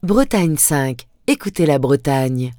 Bretagne 5. Écoutez la Bretagne.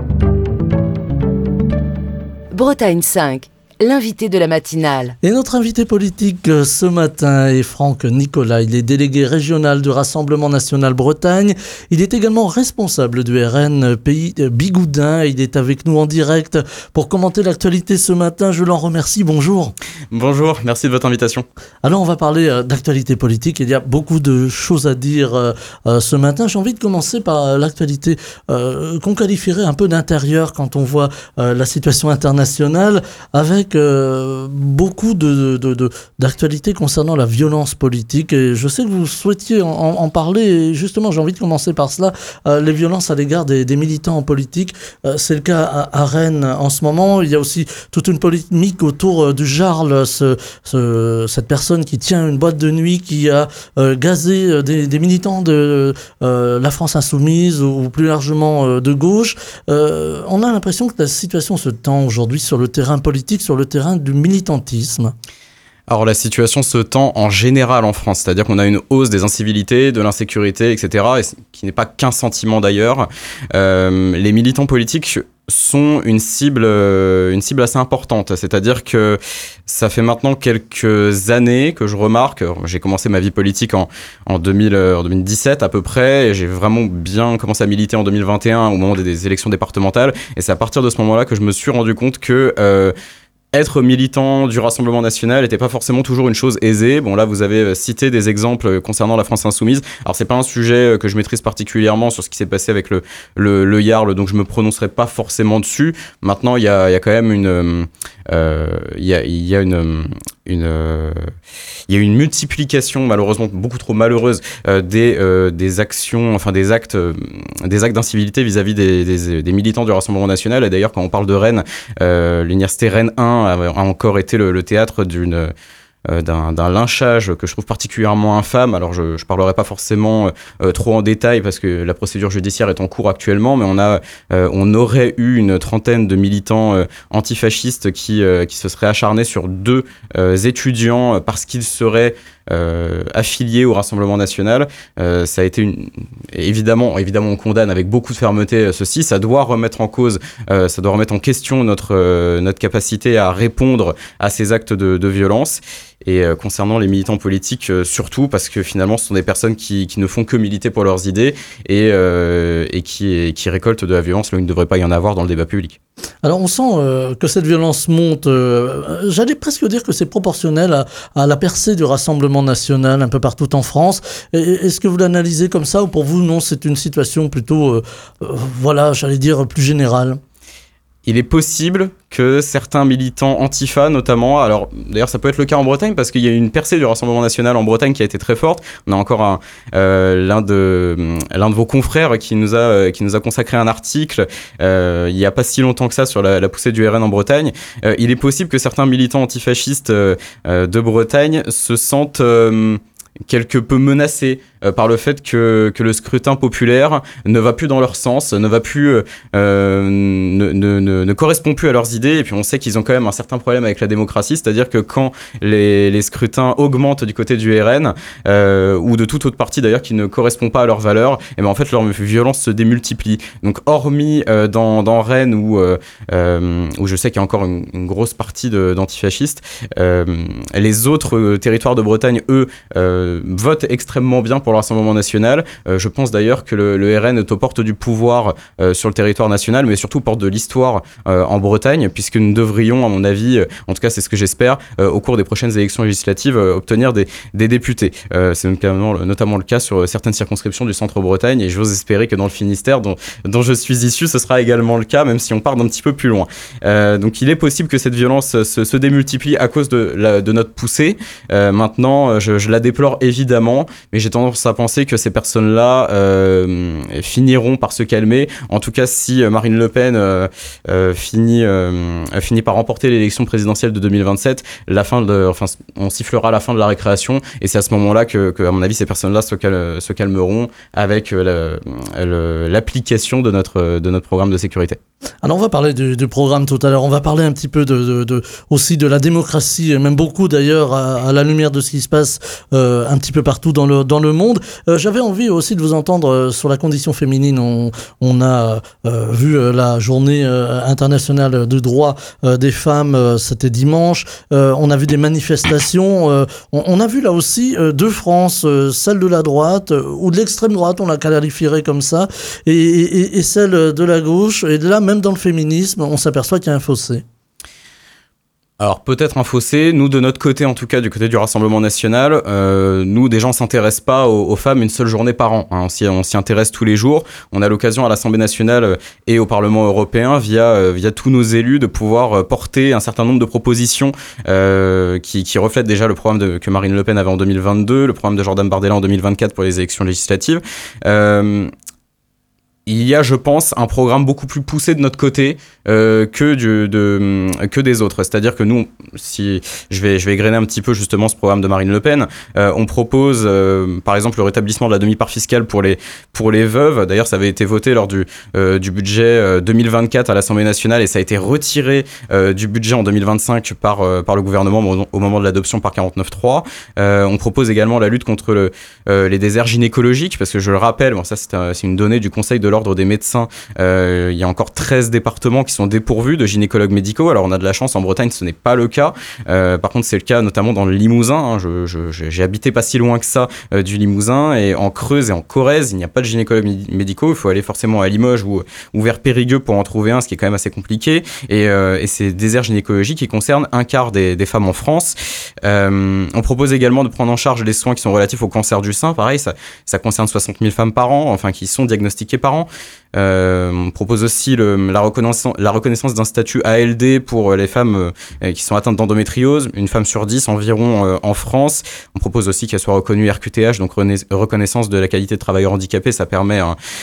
Bretagne 5. L'invité de la matinale. Et notre invité politique ce matin est Franck Nicolas. Il est délégué régional du Rassemblement National Bretagne. Il est également responsable du RN Pays Bigoudin. Il est avec nous en direct pour commenter l'actualité ce matin. Je l'en remercie. Bonjour. Bonjour, merci de votre invitation. Alors on va parler d'actualité politique. Il y a beaucoup de choses à dire ce matin. J'ai envie de commencer par l'actualité qu'on qualifierait un peu d'intérieur quand on voit la situation internationale avec beaucoup d'actualités concernant la violence politique. Et je sais que vous souhaitiez en parler. Et justement, j'ai envie de commencer par cela. Les violences à l'égard des militants en politique. C'est le cas à Rennes en ce moment. Il y a aussi toute une polémique autour du Jarl, cette personne qui tient une boîte de nuit qui a gazé des militants de la France Insoumise ou plus largement de gauche. On a l'impression que la situation se tend aujourd'hui sur le terrain politique, sur le terrain du militantisme. Alors la situation se tend en général en France, c'est-à-dire qu'on a une hausse des incivilités, de l'insécurité, etc., et qui n'est pas qu'un sentiment d'ailleurs. Les militants politiques sont une cible assez importante, c'est-à-dire que ça fait maintenant quelques années que je remarque, j'ai commencé ma vie politique en 2017 à peu près, et j'ai vraiment bien commencé à militer en 2021 au moment des élections départementales, et c'est à partir de ce moment-là que je me suis rendu compte que être militant du Rassemblement National n'était pas forcément toujours une chose aisée. Bon, là, vous avez cité des exemples concernant la France Insoumise. Alors, c'est pas un sujet que je maîtrise particulièrement sur ce qui s'est passé avec le Jarl, donc je me prononcerai pas forcément dessus. Maintenant, il y a quand même il y a une multiplication malheureusement beaucoup trop malheureuse des actions, enfin des actes d'incivilité vis-à-vis des militants du Rassemblement National. Et d'ailleurs, quand on parle de Rennes, l'université Rennes 1 a encore été le théâtre d'un lynchage que je trouve particulièrement infâme. Alors je parlerai pas forcément trop en détail parce que la procédure judiciaire est en cours actuellement, mais on aurait eu une trentaine de militants antifascistes qui se seraient acharnés sur deux étudiants parce qu'ils seraient affiliés au Rassemblement National. Ça a été évidemment on condamne avec beaucoup de fermeté ceci. Ça doit remettre en cause, ça doit remettre en question notre capacité à répondre à ces actes de violence. Et concernant les militants politiques, surtout parce que finalement ce sont des personnes qui ne font que militer pour leurs idées et qui récoltent de la violence là où il ne devrait pas y en avoir dans le débat public. Alors on sent que cette violence monte, j'allais presque dire que c'est proportionnel à la percée du Rassemblement National un peu partout en France. Est-ce que vous l'analysez comme ça ou pour vous non, c'est une situation plutôt, j'allais dire plus générale? Il est possible que certains militants antifa notamment, alors d'ailleurs ça peut être le cas en Bretagne parce qu'il y a une percée du Rassemblement National en Bretagne qui a été très forte. On a encore l'un de vos confrères qui nous a consacré un article il y a pas si longtemps que ça sur la poussée du RN en Bretagne. Il est possible que certains militants antifascistes de Bretagne se sentent quelque peu menacés par le fait que le scrutin populaire ne va plus dans leur sens, ne correspond plus à leurs idées. Et puis on sait qu'ils ont quand même un certain problème avec la démocratie, c'est-à-dire que quand les scrutins augmentent du côté du RN ou de toute autre partie d'ailleurs qui ne correspond pas à leurs valeurs, et ben en fait leur violence se démultiplie. Donc hormis dans Rennes où je sais qu'il y a encore une grosse partie d'antifascistes, les autres territoires de Bretagne eux votent extrêmement bien pour le Rassemblement National. Je pense d'ailleurs que le RN est aux portes du pouvoir sur le territoire national, mais surtout porte de l'histoire en Bretagne, puisque nous devrions, à mon avis, en tout cas c'est ce que j'espère, au cours des prochaines élections législatives, obtenir des députés. C'est notamment le cas sur certaines circonscriptions du centre-Bretagne, et j'ose espérer que dans le Finistère, dont je suis issu, ce sera également le cas, même si on part d'un petit peu plus loin. Donc il est possible que cette violence se démultiplie à cause de notre poussée. Maintenant, je la déplore évidemment, mais j'ai tendance à penser que ces personnes-là finiront par se calmer. En tout cas, si Marine Le Pen finit par remporter l'élection présidentielle de 2027, on sifflera la fin de la récréation, et c'est à ce moment-là que à mon avis, ces personnes-là se calmeront avec l'application de notre programme de sécurité. Alors on va parler du programme tout à l'heure, on va parler un petit peu aussi de la démocratie, et même beaucoup d'ailleurs à la lumière de ce qui se passe un petit peu partout dans le monde. monde. J'avais envie aussi de vous entendre sur la condition féminine. On a vu la journée internationale du droit des femmes, c'était dimanche. On a vu des manifestations. On a vu là aussi deux France, celle de la droite ou de l'extrême droite, on la qualifierait comme ça, et celle de la gauche. Et là, même dans le féminisme, on s'aperçoit qu'il y a un fossé. Alors peut-être un fossé, nous de notre côté en tout cas, du côté du Rassemblement National, nous déjà on s'intéresse pas aux femmes une seule journée par an, hein. On s'y intéresse tous les jours, on a l'occasion à l'Assemblée Nationale et au Parlement Européen via tous nos élus de pouvoir porter un certain nombre de propositions qui reflètent déjà le programme que Marine Le Pen avait en 2022, le programme de Jordan Bardella en 2024 pour les élections législatives. Il y a, je pense, un programme beaucoup plus poussé de notre côté que des autres. C'est-à-dire que nous, si je vais égrener un petit peu justement ce programme de Marine Le Pen, on propose, par exemple, le rétablissement de la demi-part fiscale pour les veuves. D'ailleurs, ça avait été voté lors du budget 2024 à l'Assemblée nationale et ça a été retiré du budget en 2025 par le gouvernement au moment de l'adoption par 49.3. On propose également la lutte contre les déserts gynécologiques, parce que je le rappelle, bon, ça c'est une donnée du Conseil de l'ordre des médecins, il y a encore 13 départements qui sont dépourvus de gynécologues médicaux. Alors on a de la chance, en Bretagne ce n'est pas le cas, par contre c'est le cas notamment dans le Limousin, hein. J'ai habité pas si loin que ça du Limousin, et en Creuse et en Corrèze il n'y a pas de gynécologues médicaux, il faut aller forcément à Limoges ou vers Périgueux pour en trouver un, ce qui est quand même assez compliqué, et ces déserts gynécologiques qui concernent un quart des femmes en France. On propose également de prendre en charge les soins qui sont relatifs au cancer du sein, pareil ça concerne 60 000 femmes par an, enfin qui sont diagnostiquées par an. On propose aussi la reconnaissance d'un statut ALD pour les femmes qui sont atteintes d'endométriose, une femme sur 10 environ en France. On propose aussi qu'elle soit reconnue RQTH, donc reconnaissance de la qualité de travailleur handicapé. Ça permet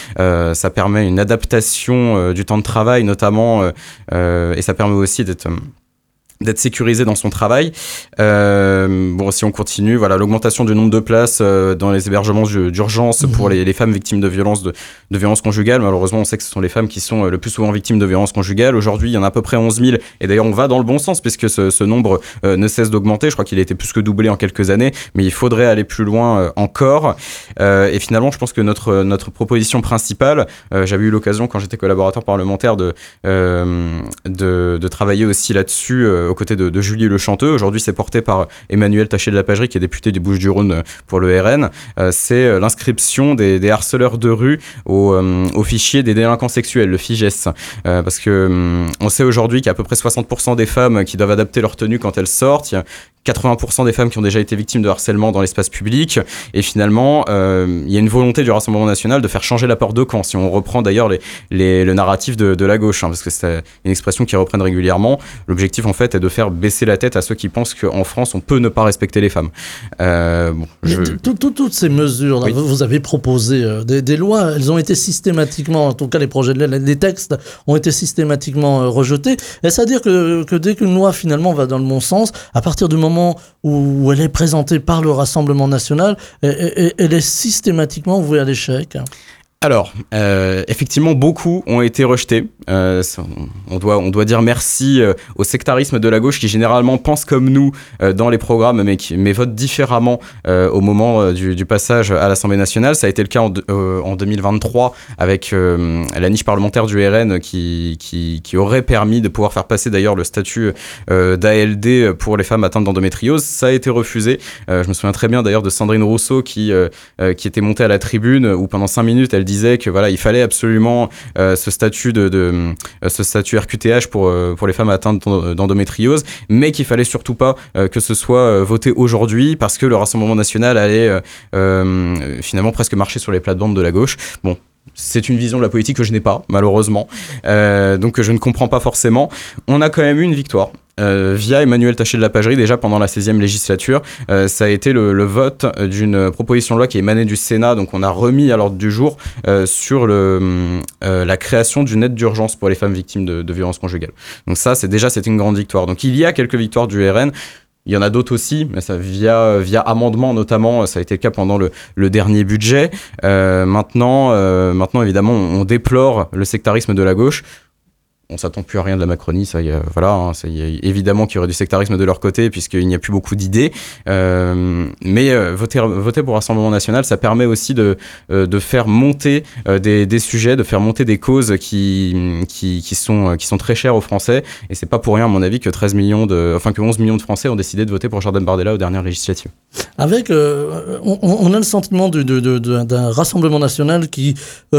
une adaptation du temps de travail notamment, et ça permet aussi d'être sécurisé dans son travail. Bon, si on continue, voilà, l'augmentation du nombre de places dans les hébergements d'urgence pour les femmes victimes de violences conjugales. Malheureusement, on sait que ce sont les femmes qui sont le plus souvent victimes de violences conjugales. Aujourd'hui, il y en a à peu près 11 000. Et d'ailleurs, on va dans le bon sens puisque ce nombre ne cesse d'augmenter. Je crois qu'il a été plus que doublé en quelques années, mais il faudrait aller plus loin encore. Et finalement, je pense que notre proposition principale, j'avais eu l'occasion quand j'étais collaborateur parlementaire de travailler aussi là-dessus aux côtés de Julie Le Chanteux. Aujourd'hui, c'est porté par Emmanuel Taché de la Pagerie, qui est député du Bouches-du-Rhône pour le RN. C'est l'inscription des harceleurs de rue au fichier des délinquants sexuels, le FIGES. Parce que on sait aujourd'hui qu'il y a à peu près 60% des femmes qui doivent adapter leur tenue quand elles sortent. Il y a 80% des femmes qui ont déjà été victimes de harcèlement dans l'espace public. Et finalement, il y a une volonté du Rassemblement National de faire changer la peur de camp. Si on reprend d'ailleurs le narratif de la gauche, hein, parce que c'est une expression qu'ils reprennent régulièrement. L'objectif, en fait, est de faire baisser la tête à ceux qui pensent qu'en France, on peut ne pas respecter les femmes. Toutes ces mesures, oui. Vous avez proposé des lois, elles ont été systématiquement, en tout cas les projets de loi, les textes ont été systématiquement rejetés. Est-ce à dire que dès qu'une loi finalement va dans le bon sens, à partir du moment où elle est présentée par le Rassemblement National, elle est systématiquement vouée à l'échec? Alors, effectivement, beaucoup ont été rejetés. On doit dire merci au sectarisme de la gauche qui généralement pense comme nous dans les programmes, mais vote différemment au moment du passage à l'Assemblée nationale. Ça a été le cas en 2023 avec la niche parlementaire du RN qui aurait permis de pouvoir faire passer d'ailleurs le statut d'ALD pour les femmes atteintes d'endométriose. Ça a été refusé. Je me souviens très bien d'ailleurs de Sandrine Rousseau qui était montée à la tribune où pendant 5 minutes elle disait que voilà, il fallait absolument ce statut ce statut RQTH pour les femmes atteintes d'endométriose, mais qu'il fallait surtout pas que ce soit voté aujourd'hui parce que le Rassemblement National allait finalement presque marcher sur les plates-bandes de la gauche. Bon, c'est une vision de la politique que je n'ai pas, malheureusement, donc je ne comprends pas forcément. On a quand même eu une victoire. Via Emmanuel Taché de la Pagerie, déjà pendant la 16e législature, ça a été le vote d'une proposition de loi qui émanait du Sénat, donc on a remis à l'ordre du jour sur la création d'une aide d'urgence pour les femmes victimes de violences conjugales. Donc ça, c'est une grande victoire. Donc il y a quelques victoires du RN. Il y en a d'autres aussi, mais ça via amendement notamment, ça a été le cas pendant le dernier budget. Maintenant, évidemment, on déplore le sectarisme de la gauche. on s'attend plus à rien de la Macronie, ça y a, voilà, hein, ça y a, évidemment qu'il y aurait du sectarisme de leur côté puisqu'il n'y a plus beaucoup d'idées, mais voter pour Rassemblement National, ça permet aussi de faire monter des sujets, de faire monter des causes qui sont très chères aux Français, et c'est pas pour rien à mon avis que 11 millions de Français ont décidé de voter pour Jordan Bardella aux dernières législatives. Avec, on a le sentiment d'un Rassemblement National qui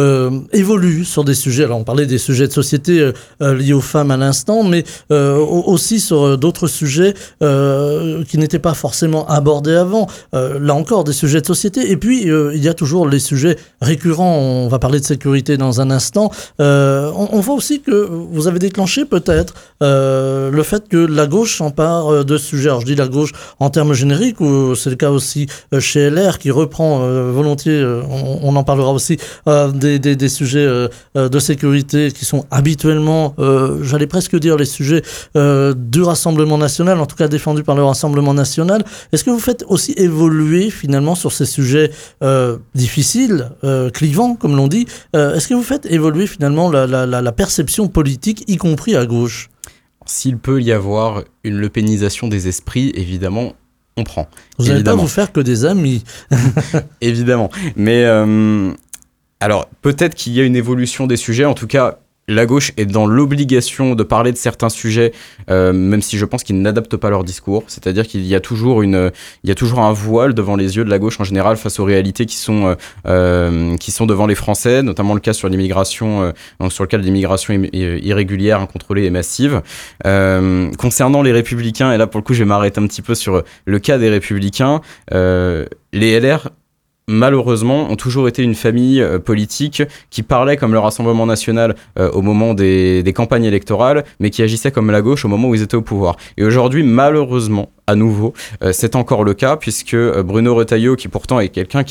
évolue sur des sujets. Alors on parlait des sujets de société liés aux femmes à l'instant, mais aussi sur d'autres sujets qui n'étaient pas forcément abordés avant. Là encore, des sujets de société. Et puis il y a toujours les sujets récurrents. On va parler de sécurité dans un instant. On voit aussi que vous avez déclenché peut-être le fait que la gauche s'empare de ce sujet. Alors je dis la gauche en termes génériques, ou c'est le cas aussi chez LR qui reprend volontiers, on en parlera aussi, des sujets de sécurité qui sont habituellement, j'allais presque dire les sujets du Rassemblement National, en tout cas défendus par le Rassemblement National. Est-ce que vous faites aussi évoluer finalement sur ces sujets difficiles, clivants comme l'on dit, est-ce que vous faites évoluer finalement la perception politique, y compris à gauche ? S'il peut y avoir une lepénisation des esprits, évidemment, on prend. Vous n'allez pas vous faire que des amis. Évidemment. Mais alors, peut-être qu'il y a une évolution des sujets. En tout cas, la gauche est dans l'obligation de parler de certains sujets, même si je pense qu'ils n'adaptent pas leur discours. C'est-à-dire qu'il y a toujours un voile devant les yeux de la gauche en général face aux réalités qui sont devant les Français, notamment le cas sur l'immigration, sur le cas de l'immigration irrégulière, incontrôlée et massive. Concernant les Républicains, et là pour le coup je vais m'arrêter un petit peu sur le cas des Républicains, les LR malheureusement, ont toujours été une famille politique qui parlait comme le Rassemblement National au moment des campagnes électorales, mais qui agissait comme la gauche au moment où ils étaient au pouvoir. Et aujourd'hui, malheureusement, à nouveau, c'est encore le cas, puisque Bruno Retailleau, qui pourtant est quelqu'un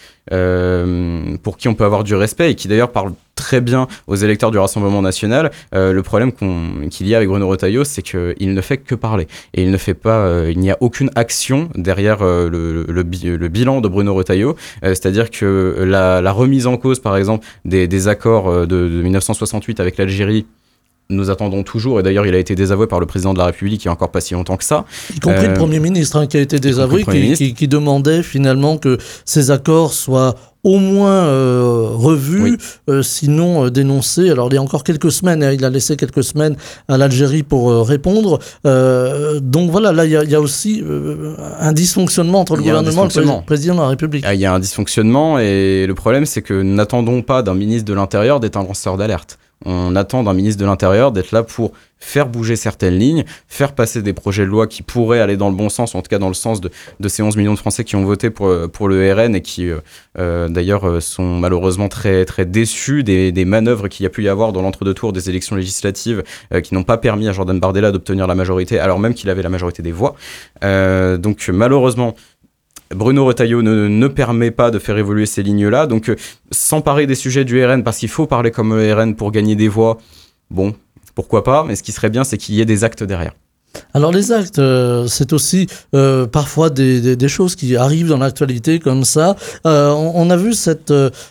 pour qui on peut avoir du respect, et qui d'ailleurs parle très bien aux électeurs du Rassemblement National, le problème qu'il y a avec Bruno Retailleau, c'est qu'il ne fait que parler. Et il ne fait pas, il n'y a aucune action derrière le bilan de Bruno Retailleau, c'est-à-dire que la remise en cause, par exemple, des accords de 1968 avec l'Algérie, nous attendons toujours, et d'ailleurs il a été désavoué par le président de la République il n'y a encore pas si longtemps que ça. Y compris le Premier ministre qui a été désavoué, qui demandait finalement que ces accords soient au moins revus, oui. Sinon dénoncés. Alors il y a encore quelques semaines, il a laissé quelques semaines à l'Algérie pour répondre. Donc voilà, là il y a aussi un dysfonctionnement entre le gouvernement et le président de la République. Il y a un dysfonctionnement, et le problème c'est que n'attendons pas d'un ministre de l'Intérieur d'être un lanceur d'alerte. On attend d'un ministre de l'Intérieur d'être là pour faire bouger certaines lignes, faire passer des projets de loi qui pourraient aller dans le bon sens, en tout cas dans le sens de ces 11 millions de Français qui ont voté pour le RN et qui d'ailleurs sont malheureusement très, très déçus des manœuvres qu'il y a pu y avoir dans l'entre-deux-tours des élections législatives qui n'ont pas permis à Jordan Bardella d'obtenir la majorité alors même qu'il avait la majorité des voix. Donc malheureusement, Bruno Retailleau ne permet pas de faire évoluer ces lignes-là, donc s'emparer des sujets du RN parce qu'il faut parler comme le RN pour gagner des voix, bon, pourquoi pas, mais ce qui serait bien, c'est qu'il y ait des actes derrière. Alors les actes, c'est aussi parfois des choses qui arrivent dans l'actualité comme ça. On a vu cette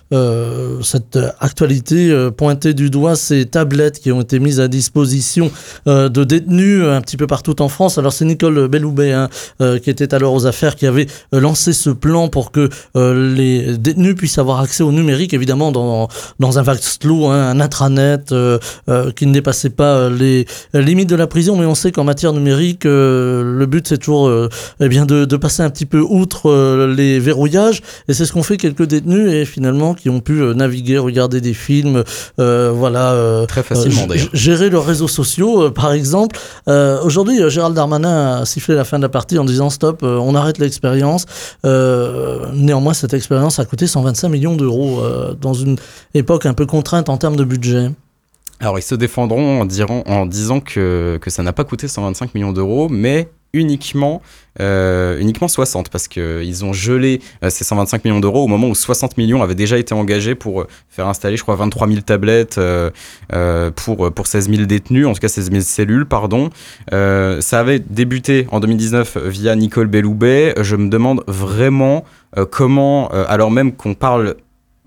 actualité pointer du doigt ces tablettes qui ont été mises à disposition de détenus un petit peu partout en France. Alors c'est Nicole Belloubet qui était alors aux affaires, qui avait lancé ce plan pour que les détenus puissent avoir accès au numérique, évidemment dans un vaste clos, un intranet qui ne dépassait pas les limites de la prison, mais on sait qu'en matière numérique, le but c'est toujours de passer un petit peu outre les verrouillages, et c'est ce qu'ont fait quelques détenus, et finalement qui ont pu naviguer, regarder des films, très facilement d'ailleurs, gérer leurs réseaux sociaux par exemple. Aujourd'hui Gérald Darmanin a sifflé la fin de la partie en disant stop, on arrête l'expérience. Néanmoins cette expérience a coûté 125 millions d'euros dans une époque un peu contrainte en termes de budget. Alors ils se défendront en disant que ça n'a pas coûté 125 millions d'euros, mais uniquement 60, parce qu'ils ont gelé ces 125 millions d'euros au moment où 60 millions avaient déjà été engagés pour faire installer, je crois, 23 000 tablettes pour 16 000 détenus, en tout cas 16 000 cellules, pardon. Ça avait débuté en 2019 via Nicole Belloubet. Je me demande vraiment comment, alors même qu'on parle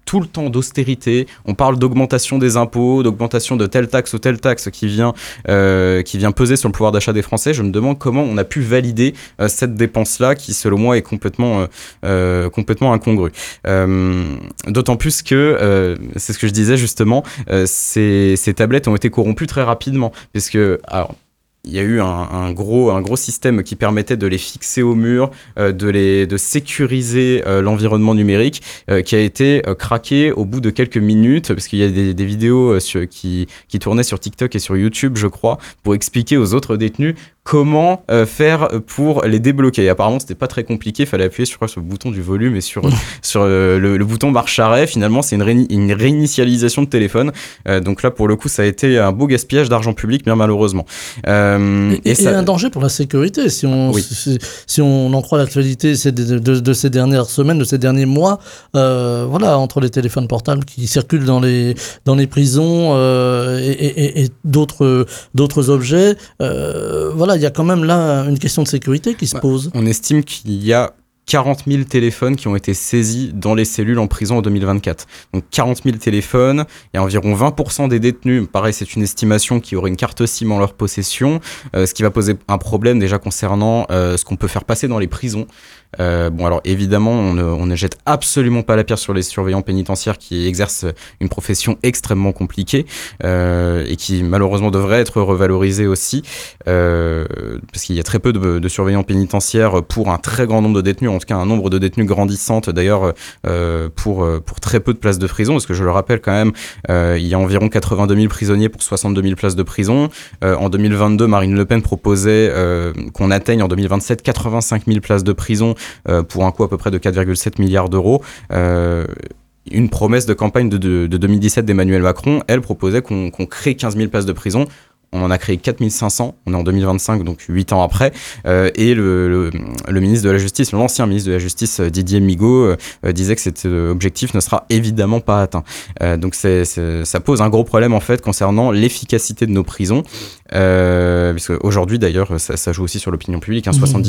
tout le temps d'austérité, on parle d'augmentation des impôts, d'augmentation de telle taxe ou telle taxe qui vient peser sur le pouvoir d'achat des Français. Je me demande comment on a pu valider cette dépense-là qui, selon moi, est complètement incongrue. D'autant plus que, c'est ce que je disais justement, ces tablettes ont été corrompues très rapidement, puisque... Alors, il y a eu un gros système qui permettait de les fixer au mur, de sécuriser l'environnement numérique, qui a été craqué au bout de quelques minutes, parce qu'il y a des vidéos qui tournaient sur TikTok et sur YouTube, je crois, pour expliquer aux autres détenus comment faire pour les débloquer. Et apparemment, c'était pas très compliqué, il fallait appuyer sur le bouton du volume et sur le bouton marche-arrêt. Finalement, c'est une réinitialisation de téléphone. Donc là, pour le coup, ça a été un beau gaspillage d'argent public, bien malheureusement. Et ça... un danger pour la sécurité, si on en croit l'actualité de ces dernières semaines, de ces derniers mois, entre les téléphones portables qui circulent dans les prisons et d'autres objets, il y a quand même là une question de sécurité qui se pose. On estime qu'il y a 40 000 téléphones qui ont été saisis dans les cellules en prison en 2024. Donc 40 000 téléphones, il y a environ 20% des détenus, pareil c'est une estimation, qui auraient une carte SIM en leur possession, ce qui va poser un problème déjà concernant ce qu'on peut faire passer dans les prisons. Alors évidemment, on ne jette absolument pas la pierre sur les surveillants pénitentiaires qui exercent une profession extrêmement compliquée et qui malheureusement devrait être revalorisée aussi, parce qu'il y a très peu de surveillants pénitentiaires pour un très grand nombre de détenus, en tout cas un nombre de détenus grandissante d'ailleurs pour très peu de places de prison, parce que je le rappelle quand même, il y a environ 82 000 prisonniers pour 62 000 places de prison. En 2022, Marine Le Pen proposait qu'on atteigne en 2027 85 000 places de prison pour un coût à peu près de 4,7 milliards d'euros. Une promesse de campagne de 2017 d'Emmanuel Macron, elle proposait qu'on crée 15 000 places de prison. On en a créé 4 500, on est en 2025, donc 8 ans après, et le ministre de la Justice, l'ancien ministre de la Justice, Didier Migaud, disait que cet objectif ne sera évidemment pas atteint. Donc ça pose un gros problème en fait concernant l'efficacité de nos prisons, parce qu'aujourd'hui d'ailleurs, ça joue aussi sur l'opinion publique,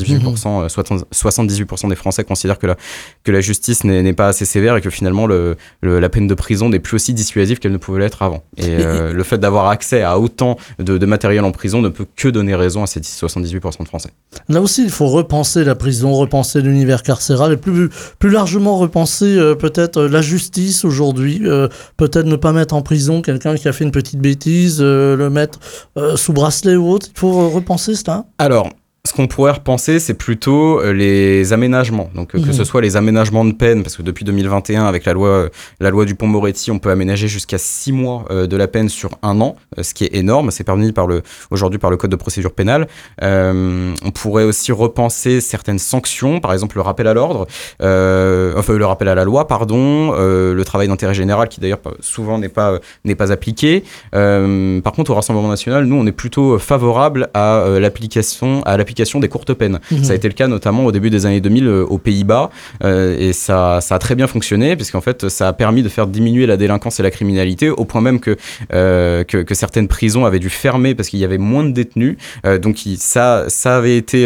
78% des Français considèrent que la justice n'est pas assez sévère et que finalement la peine de prison n'est plus aussi dissuasive qu'elle ne pouvait l'être avant. Et le fait d'avoir accès à autant de matériel en prison ne peut que donner raison à ces 78% de Français. Là aussi, il faut repenser la prison, repenser l'univers carcéral et plus largement repenser peut-être la justice aujourd'hui, peut-être ne pas mettre en prison quelqu'un qui a fait une petite bêtise, le mettre sous bracelet ou autre. Il faut repenser cela. Alors, ce qu'on pourrait repenser, c'est plutôt les aménagements. Donc, que ce soit les aménagements de peine, parce que depuis 2021, avec la loi Dupond-Moretti, on peut aménager jusqu'à 6 mois de la peine sur 1 an, ce qui est énorme. C'est permis aujourd'hui par le Code de procédure pénale. On pourrait aussi repenser certaines sanctions, par exemple le rappel à l'ordre, le rappel à la loi, le travail d'intérêt général, qui d'ailleurs souvent n'est pas appliqué. Par contre, au Rassemblement national, nous, on est plutôt favorable à l'application des courtes peines. Ça a été le cas notamment au début des années 2000 aux Pays-Bas, et ça a très bien fonctionné, puisqu'en fait ça a permis de faire diminuer la délinquance et la criminalité, au point même que certaines prisons avaient dû fermer parce qu'il y avait moins de détenus, donc ça avait été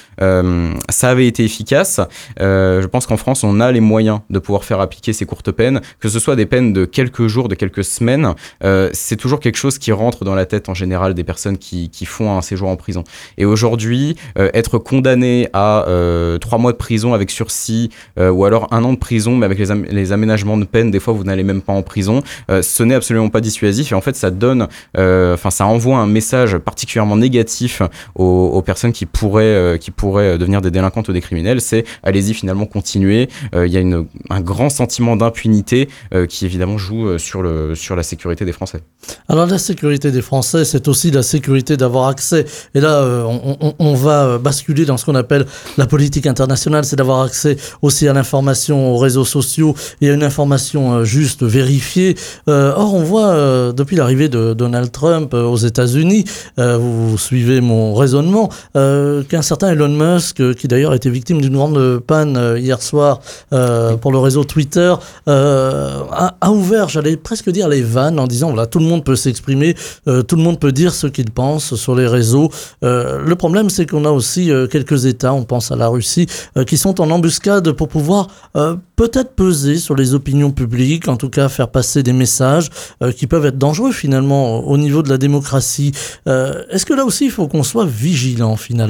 efficace. Je pense qu'en France on a les moyens de pouvoir faire appliquer ces courtes peines, que ce soit des peines de quelques jours, de quelques semaines, c'est toujours quelque chose qui rentre dans la tête en général des personnes qui font un séjour en prison. Et aujourd'hui, être condamné à 3 mois de prison avec sursis, ou alors 1 an de prison, mais avec les aménagements de peine, des fois vous n'allez même pas en prison, ce n'est absolument pas dissuasif, et en fait ça envoie un message particulièrement négatif aux personnes qui pourraient devenir des délinquantes ou des criminels. C'est allez-y, finalement continuez. Il y a un grand sentiment d'impunité qui évidemment joue sur la sécurité des Français. Alors la sécurité des Français, c'est aussi la sécurité d'avoir accès, et là on va basculer dans ce qu'on appelle la politique internationale, c'est d'avoir accès aussi à l'information, aux réseaux sociaux et à une information juste, vérifiée. Or, on voit depuis l'arrivée de Donald Trump aux États-Unis, vous suivez mon raisonnement, qu'un certain Elon Musk, qui d'ailleurs a été victime d'une grande panne hier soir pour le réseau Twitter, a ouvert, j'allais presque dire, les vannes en disant voilà, tout le monde peut s'exprimer, tout le monde peut dire ce qu'il pense sur les réseaux. Le problème, c'est qu'on a aussi quelques États, on pense à la Russie, qui sont en embuscade pour pouvoir peut-être peser sur les opinions publiques, en tout cas faire passer des messages qui peuvent être dangereux finalement au niveau de la démocratie. Est-ce que là aussi il faut qu'on soit vigilant finalement ?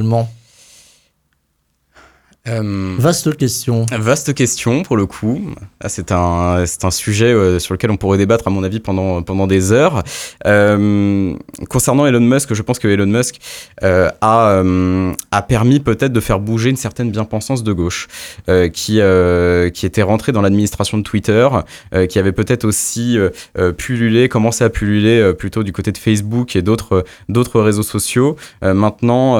Vaste question. Vaste question pour le coup. C'est un sujet sur lequel on pourrait débattre à mon avis pendant des heures. Concernant Elon Musk, je pense que Elon Musk a permis peut-être de faire bouger une certaine bien-pensance de gauche qui était rentrée dans l'administration de Twitter, qui avait peut-être aussi commencé à pulluler plutôt du côté de Facebook et d'autres réseaux sociaux. Maintenant,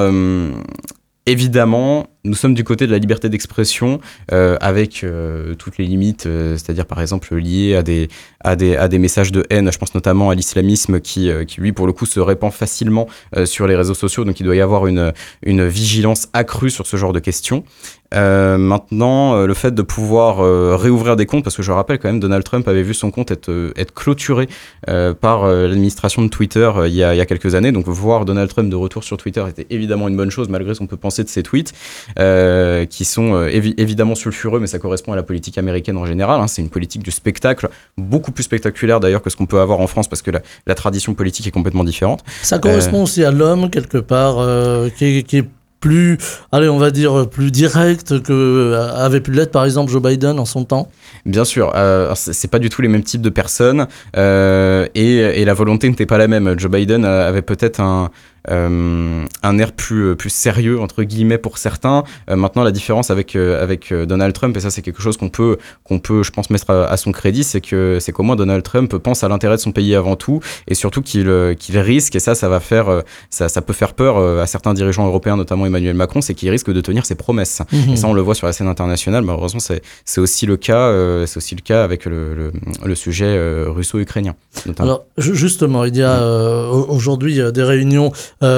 évidemment, nous sommes du côté de la liberté d'expression avec toutes les limites, c'est-à-dire par exemple liées à des messages de haine. Je pense notamment à l'islamisme qui lui pour le coup se répand facilement sur les réseaux sociaux, donc il doit y avoir une vigilance accrue sur ce genre de questions. Maintenant, le fait de pouvoir réouvrir des comptes, parce que je rappelle quand même, Donald Trump avait vu son compte être clôturé par l'administration de Twitter il y a quelques années, donc voir Donald Trump de retour sur Twitter était évidemment une bonne chose malgré ce qu'on peut penser de ses tweets. Qui sont évidemment sulfureux, mais ça correspond à la politique américaine en général. C'est une politique du spectacle, beaucoup plus spectaculaire d'ailleurs que ce qu'on peut avoir en France, parce que la tradition politique est complètement différente. Ça correspond aussi à l'homme, quelque part, qui est plus, allez, on va dire, plus direct que avait pu l'être, par exemple, Joe Biden en son temps. Bien sûr, c'est pas du tout les mêmes types de personnes, et la volonté n'était pas la même. Joe Biden avait peut-être un air plus sérieux entre guillemets pour certains. Maintenant, la différence avec Donald Trump, et ça c'est quelque chose qu'on peut je pense mettre à son crédit, c'est qu'au moins Donald Trump pense à l'intérêt de son pays avant tout, et surtout qu'il risque, et ça va faire ça peut faire peur à certains dirigeants européens, notamment Emmanuel Macron, c'est qu'il risque de tenir ses promesses. Et ça on le voit sur la scène internationale. Malheureusement c'est aussi le cas avec le sujet russo-ukrainien notamment. Alors justement, il y a aujourd'hui des réunions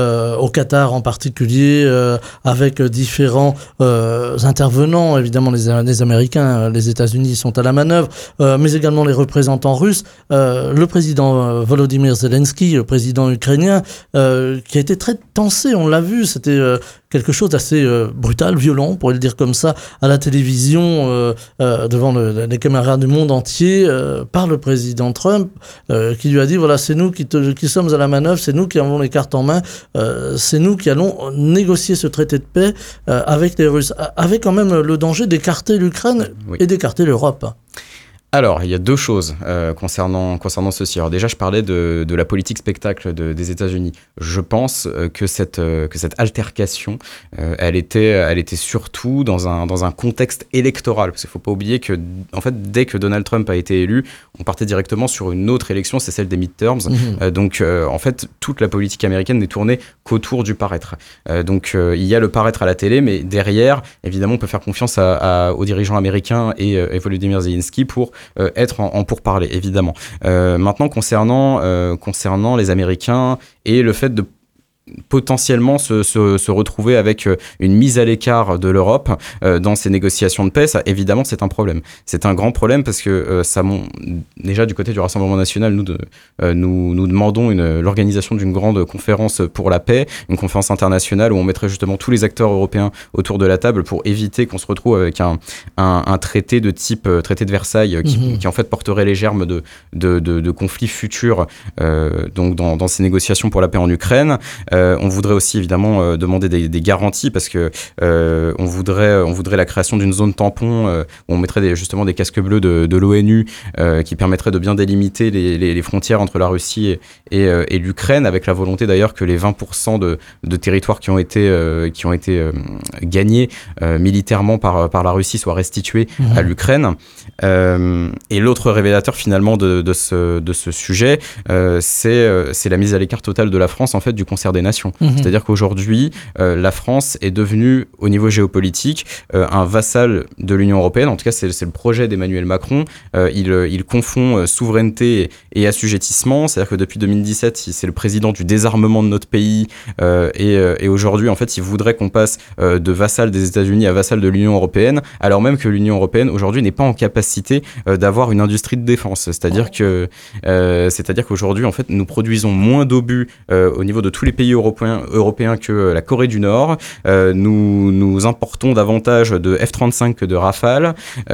au Qatar en particulier, avec différents intervenants, évidemment les Américains, les États-Unis sont à la manœuvre, mais également les représentants russes, le président Volodymyr Zelensky, le président ukrainien, qui a été très tensé, on l'a vu, c'était quelque chose d'assez brutal, violent, on pourrait le dire comme ça, à la télévision, devant les caméras du monde entier, par le président Trump, qui lui a dit, voilà, c'est nous qui sommes à la manœuvre, c'est nous qui avons les cartes en main, c'est nous qui allons négocier ce traité de paix avec les Russes, avec quand même le danger d'écarter l'Ukraine et d'écarter l'Europe. Alors, il y a deux choses concernant ceci. Alors déjà, je parlais de la politique spectacle des États-Unis. Je pense que cette altercation, elle était surtout dans un contexte électoral. Parce qu'il ne faut pas oublier que, en fait, dès que Donald Trump a été élu, on partait directement sur une autre élection, c'est celle des midterms. Donc, en fait, toute la politique américaine n'est tournée qu'autour du paraître. Donc, il y a le paraître à la télé, mais derrière, évidemment, on peut faire confiance aux dirigeants américains et Volodymyr Zelensky pour être en pourparlers, évidemment. Maintenant, concernant les Américains et le fait de potentiellement se retrouver avec une mise à l'écart de l'Europe dans ces négociations de paix, ça évidemment c'est un problème. C'est un grand problème parce que déjà du côté du Rassemblement national, nous demandons l'organisation d'une grande conférence pour la paix, une conférence internationale où on mettrait justement tous les acteurs européens autour de la table pour éviter qu'on se retrouve avec un traité de type traité de Versailles qui en fait porterait les germes de conflits futurs donc dans ces négociations pour la paix en Ukraine. On voudrait aussi évidemment demander des garanties parce que on voudrait la création d'une zone tampon où on mettrait justement des casques bleus de l'ONU qui permettrait de bien délimiter les frontières entre la Russie et l'Ukraine, avec la volonté d'ailleurs que les 20% de territoires qui ont été gagnés militairement par la Russie soient restitués à l'Ukraine. Et l'autre révélateur finalement de ce sujet, c'est la mise à l'écart totale de la France en fait du concert des Nations. C'est-à-dire qu'aujourd'hui, la France est devenue, au niveau géopolitique, un vassal de l'Union européenne. En tout cas, c'est le projet d'Emmanuel Macron. Il confond souveraineté et assujettissement. C'est-à-dire que depuis 2017, c'est le président du désarmement de notre pays. Et aujourd'hui, en fait, il voudrait qu'on passe de vassal des États-Unis à vassal de l'Union européenne, alors même que l'Union européenne, aujourd'hui, n'est pas en capacité d'avoir une industrie de défense. C'est-à-dire qu'aujourd'hui, en fait, nous produisons moins d'obus au niveau de tous les pays européens que la Corée du Nord. Nous importons davantage de F-35 que de Rafale.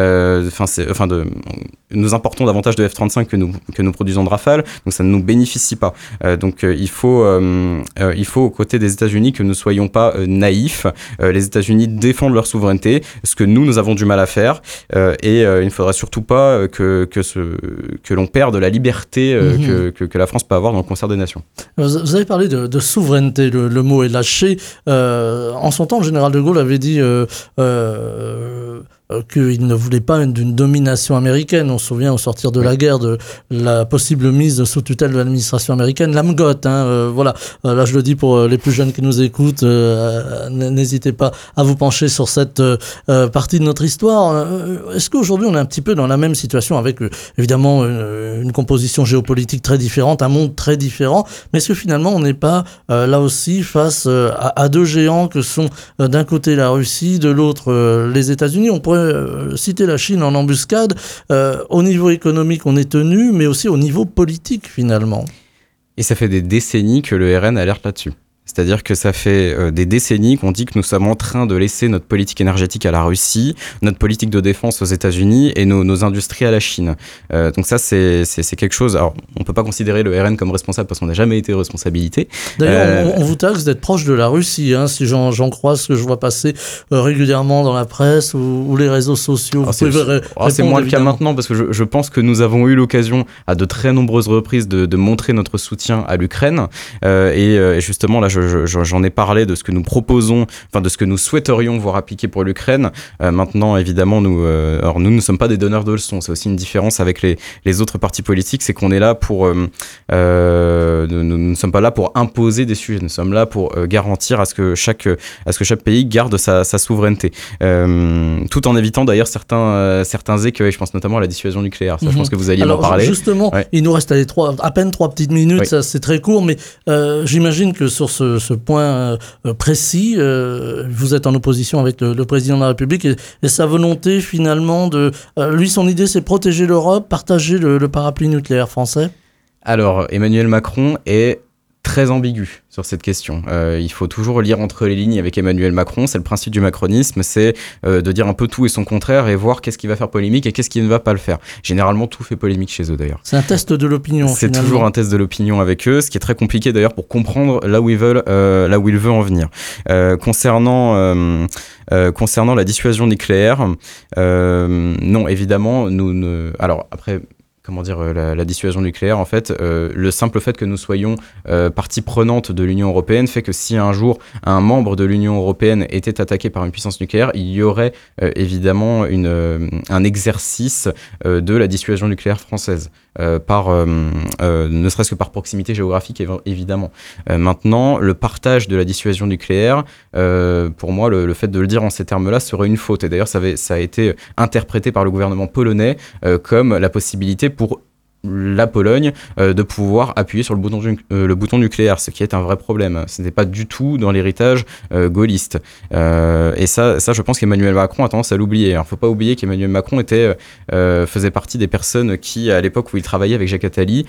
Nous importons davantage de F-35 que nous produisons de Rafale. Donc ça ne nous bénéficie pas. Donc il faut aux côtés des États-Unis que nous ne soyons pas naïfs. Les États-Unis défendent leur souveraineté, ce que nous avons du mal à faire. Et il ne faudra surtout pas que l'on perde la liberté que la France peut avoir dans le concert des nations. Vous avez parlé de souveraineté, le mot est lâché. En son temps, le général de Gaulle avait dit qu'il ne voulait pas d'une domination américaine. On se souvient au sortir de la guerre de la possible mise sous tutelle de l'administration américaine, l'AMGOT. Voilà. Là, je le dis pour les plus jeunes qui nous écoutent, n'hésitez pas à vous pencher sur cette partie de notre histoire. Est-ce qu'aujourd'hui, on est un petit peu dans la même situation avec, évidemment, une composition géopolitique très différente, un monde très différent, mais est-ce que finalement, on n'est pas là aussi face à deux géants que sont d'un côté la Russie, de l'autre les États-Unis? On pourrait citer la Chine en embuscade. Au niveau économique, on est tenu, mais aussi au niveau politique, finalement. Et ça fait des décennies que le RN alerte là-dessus. C'est-à-dire que ça fait des décennies qu'on dit que nous sommes en train de laisser notre politique énergétique à la Russie, notre politique de défense aux États-Unis et nos industries à la Chine. Donc ça, c'est quelque chose... Alors, on ne peut pas considérer le RN comme responsable parce qu'on n'a jamais été responsabilité. D'ailleurs, on vous taxe d'être proche de la Russie, si j'en crois ce que je vois passer régulièrement dans la presse ou les réseaux sociaux. C'est moins le cas maintenant parce que je pense que nous avons eu l'occasion à de très nombreuses reprises de montrer notre soutien à l'Ukraine. Et justement, là, j'en ai parlé de ce que nous proposons, enfin de ce que nous souhaiterions voir appliquer pour l'Ukraine. Maintenant, évidemment, nous ne sommes pas des donneurs de leçons. C'est aussi une différence avec les autres partis politiques, c'est qu'on est là pour... nous ne sommes pas là pour imposer des sujets. Nous sommes là pour garantir à ce que chaque pays garde sa souveraineté. Tout en évitant d'ailleurs certains écueils. Je pense notamment à la dissuasion nucléaire. Ça, je pense que vous alliez en parler. Justement, ouais. Il nous reste à peine 3 petites minutes. Oui. Ça, c'est très court, mais j'imagine que sur ce point précis, vous êtes en opposition avec le président de la République et sa volonté finalement lui, son idée, c'est protéger l'Europe, partager le parapluie nucléaire français. Alors, Emmanuel Macron est très ambigu sur cette question. Il faut toujours lire entre les lignes avec Emmanuel Macron. C'est le principe du macronisme, c'est de dire un peu tout et son contraire et voir qu'est-ce qui va faire polémique et qu'est-ce qui ne va pas le faire. Généralement, tout fait polémique chez eux d'ailleurs. C'est un test de l'opinion. C'est finalement toujours un test de l'opinion avec eux, ce qui est très compliqué d'ailleurs pour comprendre là où il veut en venir. Concernant la dissuasion nucléaire, non, évidemment, alors après... Comment dire, la dissuasion nucléaire, en fait, le simple fait que nous soyons partie prenante de l'Union européenne fait que si un jour un membre de l'Union européenne était attaqué par une puissance nucléaire, il y aurait évidemment un exercice de la dissuasion nucléaire française, ne serait-ce que par proximité géographique, évidemment. Maintenant, le partage de la dissuasion nucléaire, pour moi, le fait de le dire en ces termes-là serait une faute. Et d'ailleurs, ça a été interprété par le gouvernement polonais comme la possibilité pour la Pologne de pouvoir appuyer sur le bouton nucléaire, ce qui est un vrai problème. Ce n'était pas du tout dans l'héritage gaulliste. Et ça, je pense qu'Emmanuel Macron a tendance à l'oublier. Il ne faut pas oublier qu'Emmanuel Macron faisait partie des personnes qui, à l'époque où il travaillait avec Jacques Attali,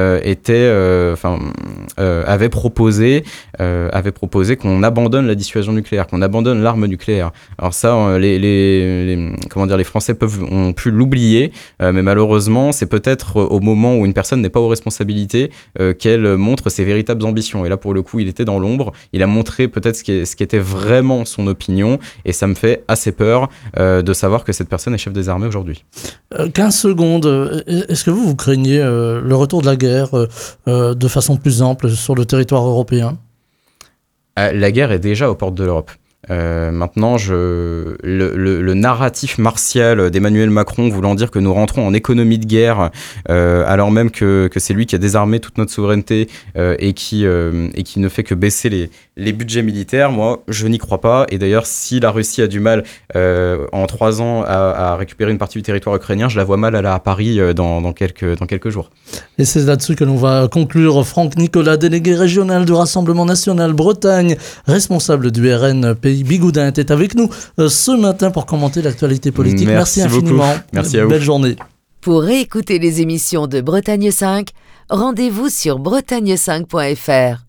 avaient proposé qu'on abandonne la dissuasion nucléaire, qu'on abandonne l'arme nucléaire. Alors ça, les Français ont pu l'oublier, mais malheureusement, c'est peut-être au moment où une personne n'est pas aux responsabilités qu'elle montre ses véritables ambitions. Et là, pour le coup, il était dans l'ombre. Il a montré peut-être ce qui était vraiment son opinion. Et ça me fait assez peur de savoir que cette personne est chef des armées aujourd'hui. 15 secondes. Est-ce que vous craignez le retour de la guerre de façon plus ample sur le territoire européen ? La guerre est déjà aux portes de l'Europe. Maintenant, le narratif martial d'Emmanuel Macron voulant dire que nous rentrons en économie de guerre, alors même que c'est lui qui a désarmé toute notre souveraineté et qui ne fait que baisser les budgets militaires, moi, je n'y crois pas. Et d'ailleurs, si la Russie a du mal en 3 ans à récupérer une partie du territoire ukrainien, je la vois mal aller à Paris dans quelques jours. Et c'est là-dessus que l'on va conclure. Franck Nicolas, délégué régional du Rassemblement national Bretagne, responsable du RN Pays Bigoudin, était avec nous ce matin pour commenter l'actualité politique. Merci infiniment. Merci à vous. Belle journée. Pour réécouter les émissions de Bretagne 5, rendez-vous sur bretagne5.fr.